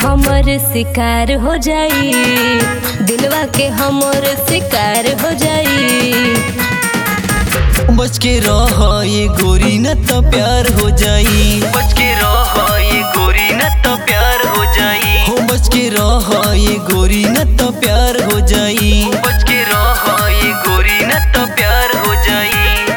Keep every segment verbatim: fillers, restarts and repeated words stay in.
हमर शिकार हो जाई, दिलवा के हमर शिकार हो जाई। बच के रह ये गोरी न तो प्यार हो जाई, बच के रह ये गोरी न तो प्यार हो जाई। हो बच के रह ये गोरी न तो प्यार हो जाई, बच के रह ये गोरी न तो प्यार हो जाई।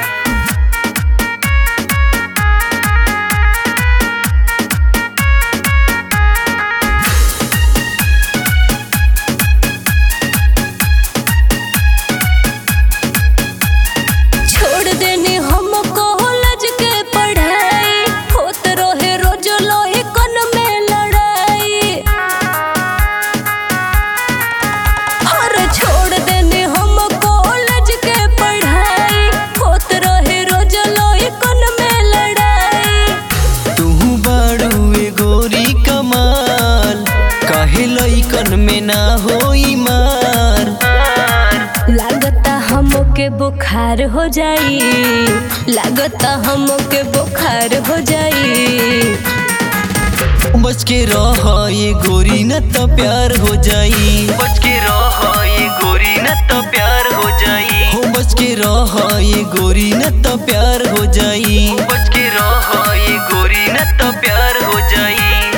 लइकन में ना होई मार, लागता हमके बुखार हो जाई, लागता हमके बुखार हो जाई। बच के रह ये गोरी न तो प्यार हो जाई, बच के रह ये गोरी न तो प्यार हो जाई। हो बच के रह ये गोरी न तो प्यार हो जाई, बच के रह ये गोरी न तो प्यार हो जाई।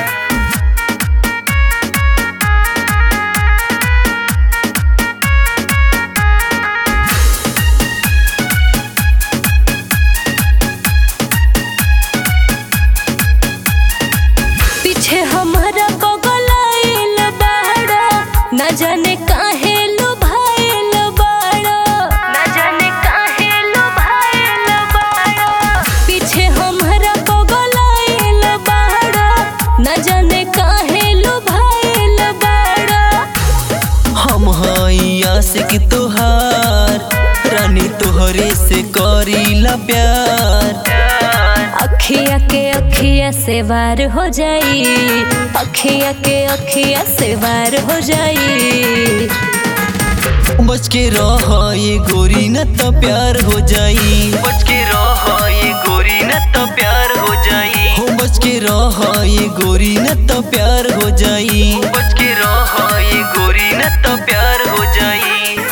हमारा बगलाइल बाड़ा, न जाने काहे लुभाइल बाड़ा, न जाने काहे लुभाइल बाड़ा। पीछे हमारा बगलाइल बाड़ा, न जाने काहे लुभाइल बाड़ा। हम हई आशिक तोहार, रानी तोहरे से करीला प्यार। अखिया के अखिया से वार हो जाई, अखिया के अखिया से वार हो जाई। बच के रह ये गोरी न तो प्यार हो जाई, बच के रह ये गोरी न तो प्यार हो जाई। हो बच के रह ये गोरी न तो प्यार हो जाई, बच के रह ये गोरी न तो प्यार हो जाई।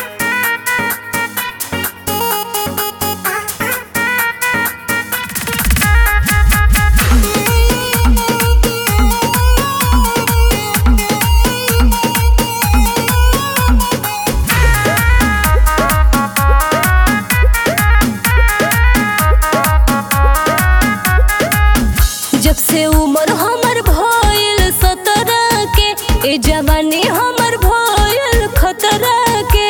जब से उम्र हमर भइल सत्रह के, ए जवानी हमर भइल खतरा के।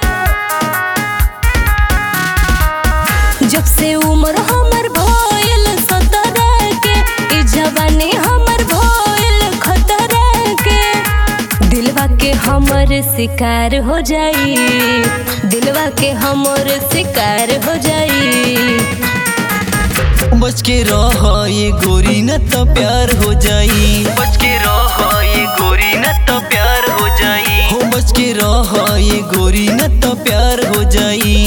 जब से उम्र हमर भइल सत्रह के, ए जवानी हमर भइल खतरा के। दिलवा के हमर शिकार हो जाई, दिलवा के हमर शिकार हो जाई। बच के रह ये गोरी न तो प्यार हो जाई, बच के रह ये गोरी न तो प्यार हो जाई। हो बच के रह ये गोरी न तो प्यार हो जाई।